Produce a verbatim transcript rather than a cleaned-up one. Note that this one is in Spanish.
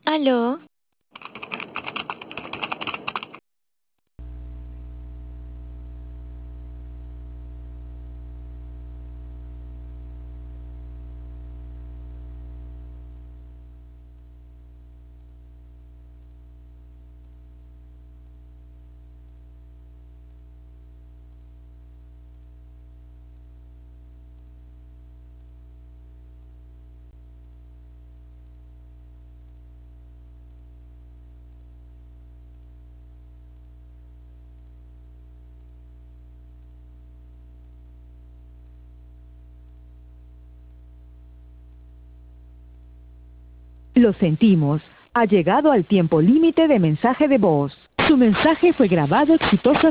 ¿Aló? Lo sentimos. Ha llegado al tiempo límite de mensaje de voz. Su mensaje fue grabado exitosamente.